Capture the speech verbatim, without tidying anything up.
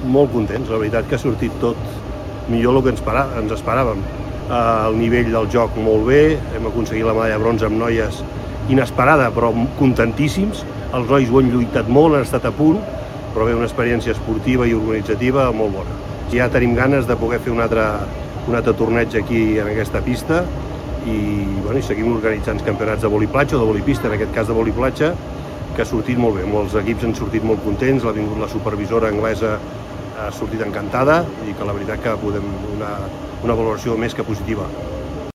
molt contents, la veritat que ha sortit tot millor del que ens, para, ens esperàvem. El nivell del joc molt bé, hem aconseguit la medalla de bronze amb noies inesperada, però contentíssims. Els nois ho han lluitat molt, han estat a punt, però bé, una experiència esportiva i organitzativa molt bona. Ja tenim ganes de poder fer un altre, un altre torneig aquí en aquesta pista i, bueno, i seguim organitzant campionats de voliplatja o de volipista, en aquest cas de voliplatja, que ha sortit molt bé. Molts equips han sortit molt contents, ha vingut la supervisora anglesa, ha sortit encantada i que la veritat que podem una, una valoració més que positiva.